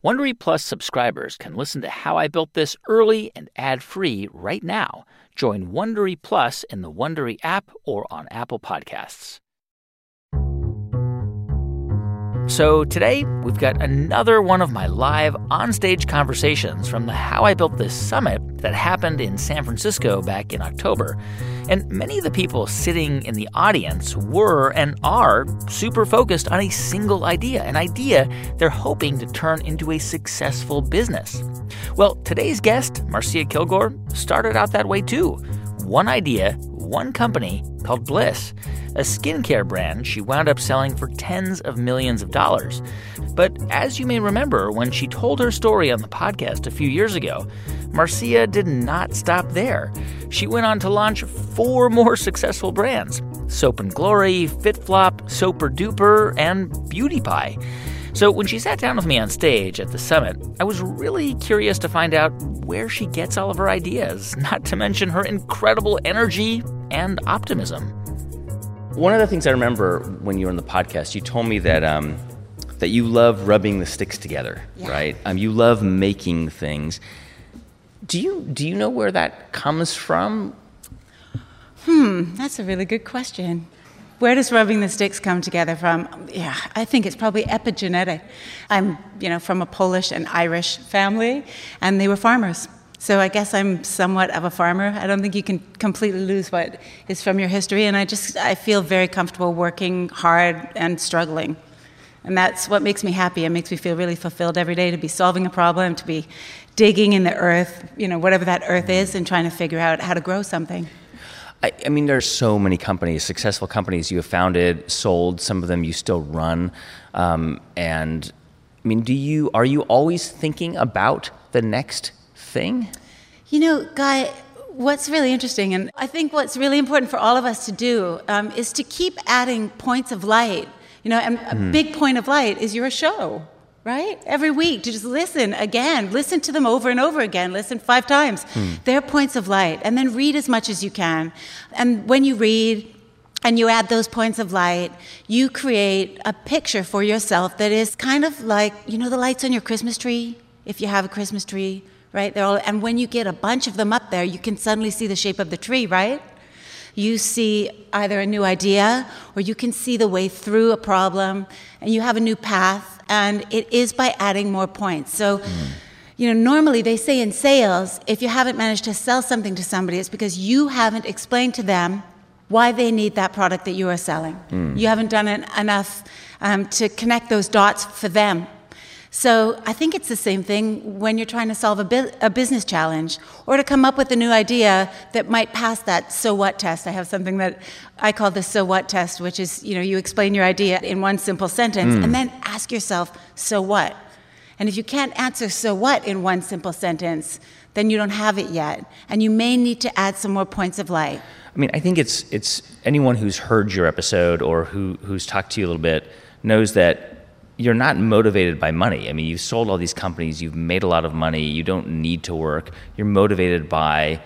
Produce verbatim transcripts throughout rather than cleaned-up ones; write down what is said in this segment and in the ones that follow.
Wondery Plus subscribers can listen to How I Built This early and ad-free right now. Join Wondery Plus in the Wondery app or on Apple Podcasts. So today, we've got another one of my live onstage conversations from the How I Built This Summit that happened in San Francisco back in October. And many of the people sitting in the audience were and are super focused on a single idea, an idea they're hoping to turn into a successful business. Well, today's guest, Marcia Kilgore, started out that way too. One idea, one company called Bliss, a skincare brand she wound up selling for tens of millions of dollars. But as you may remember, when she told her story on the podcast a few years ago, Marcia did not stop there. She went on to launch four more successful brands: Soap and Glory, FitFlop, Soper Duper, and Beauty Pie. So when she sat down with me on stage at the summit, I was really curious to find out where she gets all of her ideas, not to mention her incredible energy and optimism. One of the things I remember when you were on the podcast, you told me that um, that you love rubbing the sticks together, yeah. right? Um, you love making things. Do you do you know where that comes from? Hmm, that's a really good question. Where does rubbing the sticks come together from? Yeah, I think it's probably epigenetic. I'm, you know, from a Polish and Irish family, and they were farmers. So I guess I'm somewhat of a farmer. I don't think you can completely lose what is from your history, and I just, I feel very comfortable working hard and struggling. And that's what makes me happy. It makes me feel really fulfilled every day to be solving a problem, to be digging in the earth, you know, whatever that earth is, and trying to figure out how to grow something. I, I mean, there's so many companies, successful companies you have founded, sold. Some of them you still run. Um, and I mean, do you are you always thinking about the next thing? You know, Guy, what's really interesting, and I think what's really important for all of us to do um, is to keep adding points of light. You know, and a mm. big point of light is your show, right? Every week, to just listen again, listen to them over and over again, listen five times. Mm. They're points of light. And then read as much as you can. And when you read and you add those points of light, you create a picture for yourself that is kind of like, you know, the lights on your Christmas tree, if you have a Christmas tree, right? They're all, and when you get a bunch of them up there, you can suddenly see the shape of the tree, right? You see either a new idea or you can see the way through a problem, and you have a new path, and it is by adding more points. So, mm. you know, normally they say in sales, if you haven't managed to sell something to somebody, it's because you haven't explained to them why they need that product that you are selling. Mm. You haven't done it enough um, to connect those dots for them. So I think it's the same thing when you're trying to solve a, bu- a business challenge or to come up with a new idea that might pass that so what test. I have something that I call the so what test, which is, you know, you explain your idea in one simple sentence mm. and then ask yourself, so what? And if you can't answer so what in one simple sentence, then you don't have it yet. And you may need to add some more points of light. I mean, I think it's it's anyone who's heard your episode or who who's talked to you a little bit knows that you're not motivated by money. I mean, you've sold all these companies, you've made a lot of money, you don't need to work. You're motivated by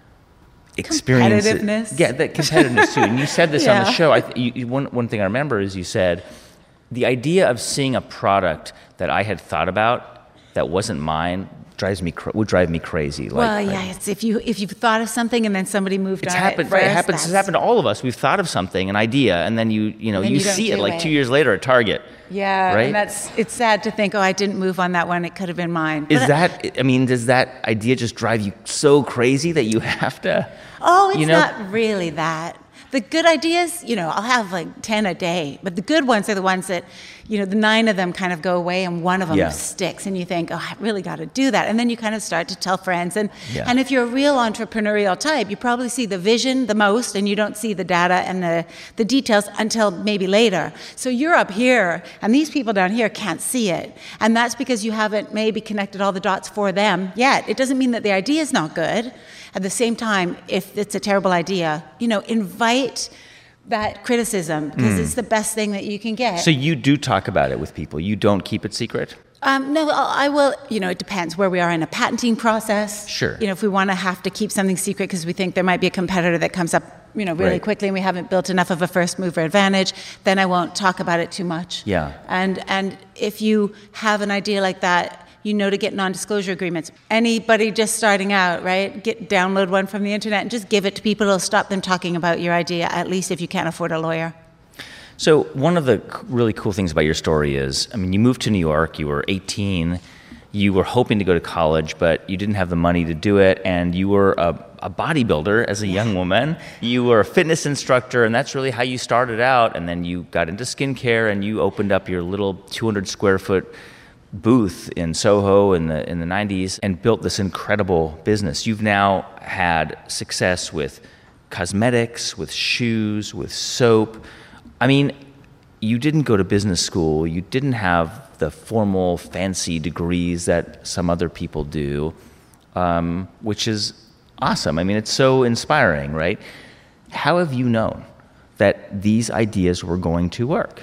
experience. Competitiveness. Yeah, that competitiveness too. And you said this yeah. on the show. I, you, you, one, one thing I remember is you said, the idea of seeing a product that I had thought about that wasn't mine drives me would drive me crazy. Like, well, yeah, it's if you if you've thought of something and then somebody moved it's on happened, it. Right, first, it happens. It's happened to all of us. We've thought of something, an idea, and then you you know you, you see it like it. two years later at Target. Yeah, right? And that's it's sad to think, oh, I didn't move on that one. It could have been mine. Is but that? I mean, does that idea just drive you so crazy that you have to? Oh, it's you know? not really that. The good ideas, you know, I'll have like ten a day, but the good ones are the ones that, you know, the nine of them kind of go away and one of them yeah. sticks, and you think, oh, I really got to do that. And then you kind of start to tell friends. And, yeah. and if you're a real entrepreneurial type, you probably see the vision the most, and you don't see the data and the, the details until maybe later. So you're up here, and these people down here can't see it. And that's because you haven't maybe connected all the dots for them yet. It doesn't mean that the idea is not good. At the same time, if it's a terrible idea, you know, invite that criticism, because mm. it's the best thing that you can get. So you do talk about it with people. You don't keep it secret? Um, no, I will, you know, it depends where we are in a patenting process. Sure. You know, if we want to have to keep something secret because we think there might be a competitor that comes up, you know, really right. quickly and we haven't built enough of a first mover advantage, then I won't talk about it too much. Yeah. And and if you have an idea like that, you know to get non-disclosure agreements. Anybody just starting out, right? Get download one from the internet and just give it to people. It'll stop them talking about your idea, at least if you can't afford a lawyer. So one of the really cool things about your story is, I mean, you moved to New York, you were eighteen, you were hoping to go to college, but you didn't have the money to do it, and you were a, a bodybuilder as a young woman. You were a fitness instructor, and that's really how you started out, and then you got into skincare, and you opened up your little two hundred square foot booth in Soho in the in the nineties and built this incredible business. You've now had success with cosmetics, with shoes, with soap. I mean, you didn't go to business school. You didn't have the formal, fancy degrees that some other people do, um, which is awesome. I mean, it's so inspiring, right? How have you known that these ideas were going to work?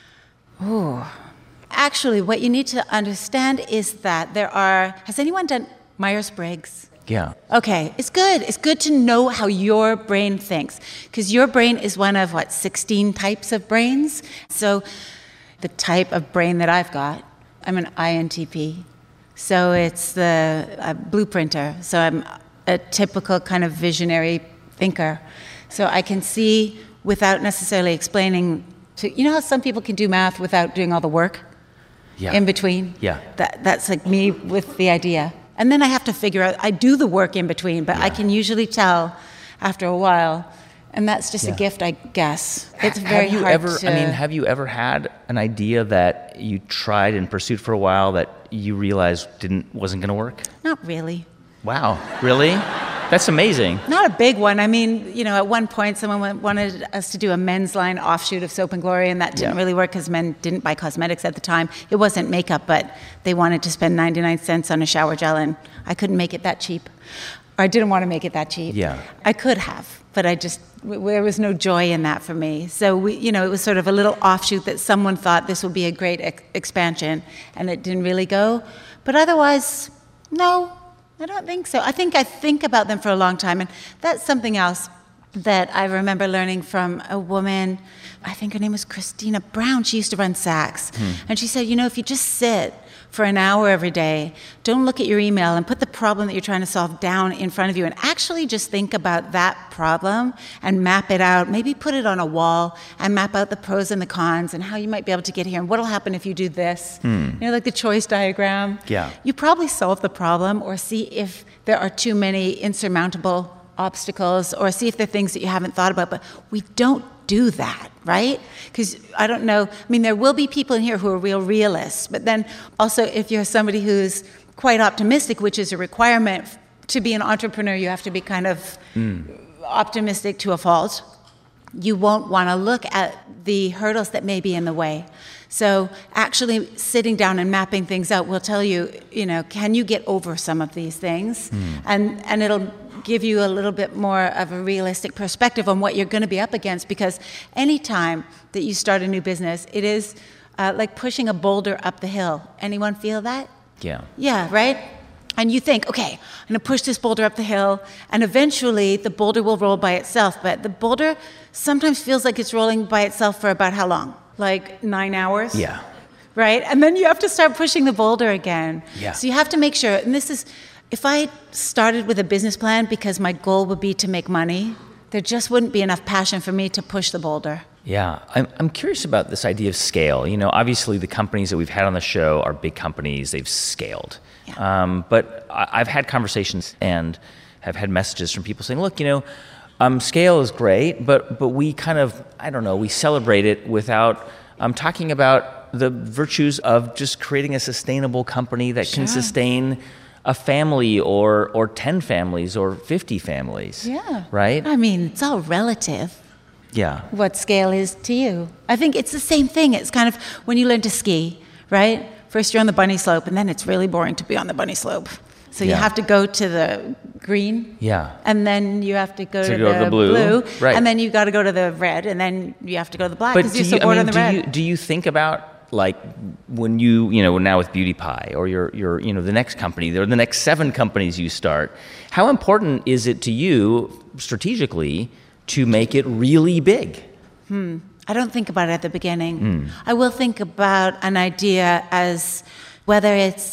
Oh, actually, what you need to understand is that there are, has anyone done Myers-Briggs? Yeah. Okay, it's good. It's good to know how your brain thinks, because your brain is one of, what, sixteen types of brains? So the type of brain that I've got, I'm an I N T P. So it's the uh, blueprinter. So I'm a typical kind of visionary thinker. So I can see without necessarily explaining to, you know how some people can do math without doing all the work Yeah. in between? Yeah. That, that's like me with the idea. And then I have to figure out, I do the work in between, but Yeah. I can usually tell after a while. And that's just Yeah. a gift, I guess. It's Ha- very have you hard ever, to... I mean, have you ever had an idea that you tried and pursued for a while that you realized didn't wasn't going to work? Not really. Wow, really? That's amazing. Not a big one. I mean, you know, at one point someone wa- wanted us to do a men's line offshoot of Soap and Glory, and that didn't Yeah. really work because men didn't buy cosmetics at the time. It wasn't makeup, but they wanted to spend ninety-nine cents on a shower gel, and I couldn't make it that cheap. Or I didn't want to make it that cheap. Yeah. I could have, but I just, w- there was no joy in that for me. So, we, you know, it was sort of a little offshoot that someone thought this would be a great ex- expansion, and it didn't really go. But otherwise, no, I don't think so. I think I think about them for a long time, and that's something else that I remember learning from a woman. I think her name was Christina Brown. She used to run Saks. And she said, you know, if you just sit for an hour every day, don't look at your email and put the problem that you're trying to solve down in front of you and actually just think about that problem and map it out. Maybe put it on a wall and map out the pros and the cons and how you might be able to get here and what'll happen if you do this. You know, like the choice diagram. Yeah. You probably solve the problem or see if there are too many insurmountable obstacles or see if there are things that you haven't thought about, but we don't do that, right? Because I don't know, I mean, there will be people in here who are real realists, but then also if you're somebody who's quite optimistic, which is a requirement to be an entrepreneur, you have to be kind of mm. optimistic to a fault. You won't want to look at the hurdles that may be in the way. So actually sitting down and mapping things out will tell you, you know, can you get over some of these things? Mm. And and it'll give you a little bit more of a realistic perspective on what you're going to be up against, because any time that you start a new business, it is uh, like pushing a boulder up the hill. Anyone feel that? Yeah. Yeah, right? And you think, okay, I'm going to push this boulder up the hill, and eventually the boulder will roll by itself. But the boulder sometimes feels like it's rolling by itself for about how long? Like nine hours? Yeah. Right? And then you have to start pushing the boulder again. Yeah. So you have to make sure, and this is, if I started with a business plan because my goal would be to make money, there just wouldn't be enough passion for me to push the boulder. Yeah, I'm, I'm curious about this idea of scale. You know, obviously the companies that we've had on the show are big companies, they've scaled. Yeah. Um, but I, I've had conversations and have had messages from people saying, look, you know, um, scale is great, but but we kind of, I don't know, we celebrate it without um, talking about the virtues of just creating a sustainable company that Sure. can sustain a family or or ten families or fifty families. Yeah. Right? I mean, it's all relative. Yeah. What scale is to you. I think it's the same thing. It's kind of when you learn to ski, right? First you're on the bunny slope, and then it's really boring to be on the bunny slope. So you Yeah. have to go to the green. Yeah. And then you have to go To to, go the, to the blue. Right. And then you got to go to the red, and then you have to go to the black But because do you're you, so bored I mean, on the do red. you do you think about like when you you know now with Beauty Pie or your your you know the next company or the next seven companies you start, how important is it to you strategically to make it really big? Hmm. I don't think about it at the beginning. Mm. I will think about an idea as whether it's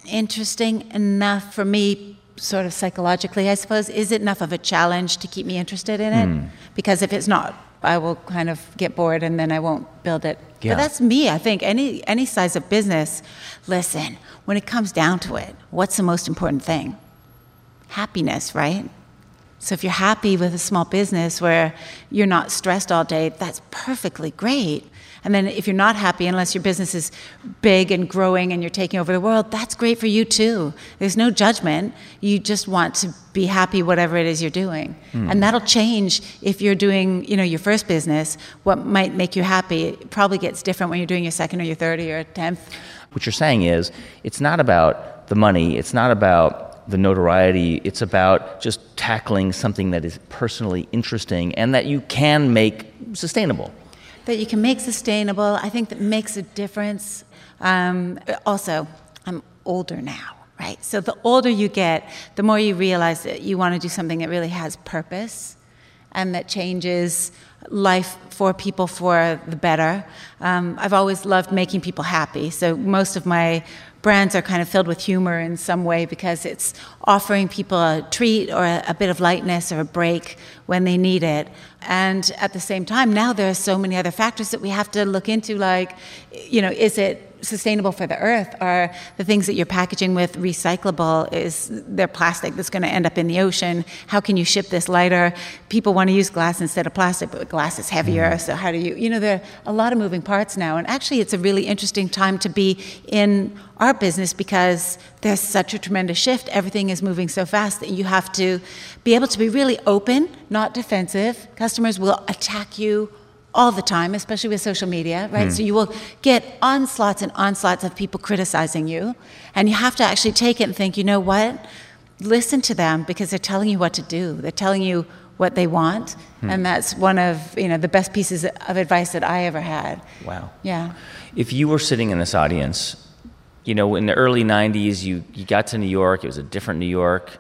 interesting enough for me, sort of psychologically, I suppose? Is it enough of a challenge to keep me interested in it? Mm. Because if it's not, I will kind of get bored and then I won't build it. Yeah. But that's me, I think. Any any size of business, listen, when it comes down to it, what's the most important thing? Happiness, right? So if you're happy with a small business where you're not stressed all day, that's perfectly great. And then if you're not happy, unless your business is big and growing and you're taking over the world, that's great for you too. There's no judgment. You just want to be happy whatever it is you're doing. Mm. And that'll change if you're doing, you know, your first business. What might make you happy it probably gets different when you're doing your second or your third or your tenth. What you're saying is it's not about the money. It's not about the notoriety. It's about just tackling something that is personally interesting and that you can make sustainable. That you can make sustainable, I think that makes a difference. Um, also, I'm older now, right? So the older you get, the more you realize that you want to do something that really has purpose and that changes life for people for the better. Um, I've always loved making people happy, so most of my brands are kind of filled with humor in some way because it's offering people a treat or a, a bit of lightness or a break when they need it. And at the same time, now there are so many other factors that we have to look into, like, you know, is it sustainable for the earth? Are the things that you're packaging with recyclable? Is there plastic that's going to end up in the ocean? How can you ship this lighter? People want to use glass instead of plastic, but glass is heavier, mm. so how do you, you know, there are a lot of moving parts now. And actually, it's a really interesting time to be in our business because there's such a tremendous shift. Everything is moving so fast that you have to be able to be really open, not defensive. Customers will attack you all the time, especially with social media, right? Mm. So you will get onslaughts and onslaughts of people criticizing you, and you have to actually take it and think, you know what? Listen to them because they're telling you what to do. They're telling you what they want, mm. and that's one of, you know, the best pieces of advice that I ever had. Wow. Yeah. If you were sitting in this audience, you know, in the early nineties, you, you got to New York, it was a different New York.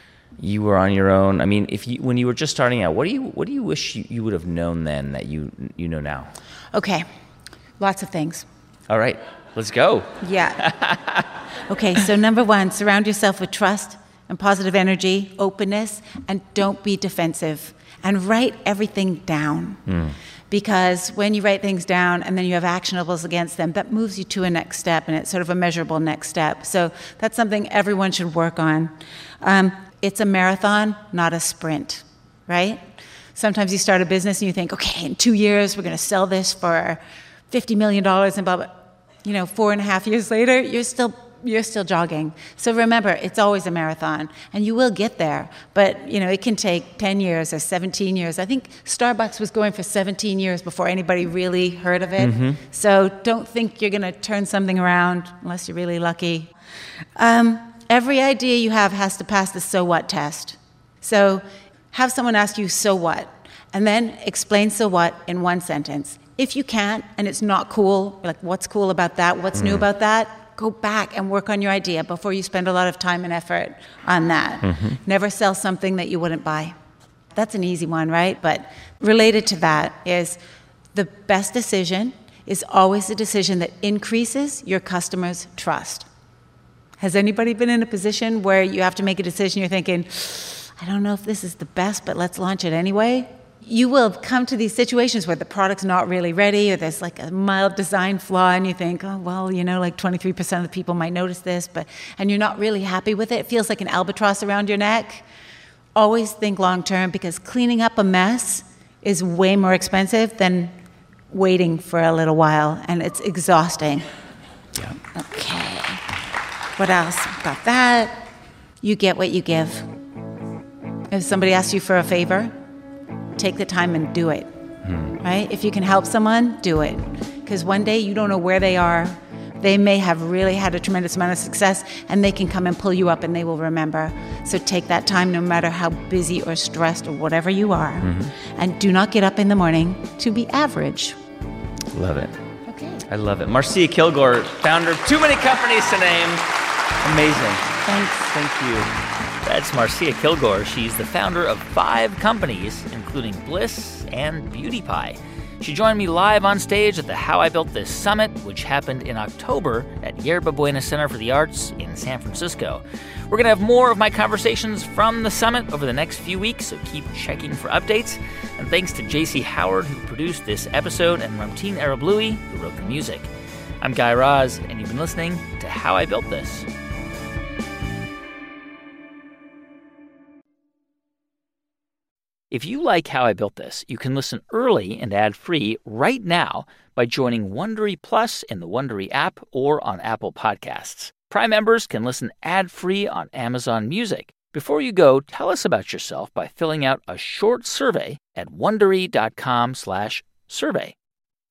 You were on your own. I mean, if you, when you were just starting out, what do you what do you wish you, you would have known then that you you know now? Okay, lots of things. All right, let's go. Yeah. Okay, so number one, surround yourself with trust and positive energy, openness, and don't be defensive. And write everything down. Mm. Because when you write things down and then you have actionables against them, that moves you to a next step, and it's sort of a measurable next step. So that's something everyone should work on. Um, It's a marathon, not a sprint, right? Sometimes you start a business and you think, okay, in two years we're going to sell this for fifty million dollars and blah, blah. You know, four and a half years later, you're still you're still jogging. So remember, it's always a marathon, and you will get there. But, you know, it can take ten years or seventeen years. I think Starbucks was going for seventeen years before anybody really heard of it. Mm-hmm. So don't think you're going to turn something around unless you're really lucky. Um, Every idea you have has to pass the so what test. So have someone ask you, so what? And then explain so what in one sentence. If you can't and it's not cool, like what's cool about that, what's mm. new about that, go back and work on your idea before you spend a lot of time and effort on that. Mm-hmm. Never sell something that you wouldn't buy. That's an easy one, right? But related to that is the best decision is always a decision that increases your customers' trust. Has anybody been in a position where you have to make a decision, you're thinking, I don't know if this is the best, but let's launch it anyway? You will come to these situations where the product's not really ready, or there's like a mild design flaw, and you think, oh, well, you know, like twenty-three percent of the people might notice this, but and you're not really happy with it. It feels like an albatross around your neck. Always think long term, because cleaning up a mess is way more expensive than waiting for a little while, and it's exhausting. Yeah. Okay. What else? Got that. You get what you give. If somebody asks you for a favor, take the time and do it. Hmm. Right? If you can help someone, do it. Because one day you don't know where they are. They may have really had a tremendous amount of success, and they can come and pull you up and they will remember. So take that time, no matter how busy or stressed or whatever you are. Mm-hmm. And do not get up in the morning to be average. Love it. Okay. I love it. Marcia Kilgore, founder of Too Many Companies to Name. Amazing. Thanks. Thank you. That's Marcia Kilgore. She's the founder of five companies, including Bliss and Beauty Pie. She joined me live on stage at the How I Built This Summit, which happened in October at Yerba Buena Center for the Arts in San Francisco. We're going to have more of my conversations from the summit over the next few weeks, so keep checking for updates. And thanks to J C Howard, who produced this episode, and Ramtin Arablouei, who wrote the music. I'm Guy Raz, and you've been listening to How I Built This. If you like How I Built This, you can listen early and ad-free right now by joining Wondery Plus in the Wondery app or on Apple Podcasts. Prime members can listen ad-free on Amazon Music. Before you go, tell us about yourself by filling out a short survey at wondery dot com slash survey.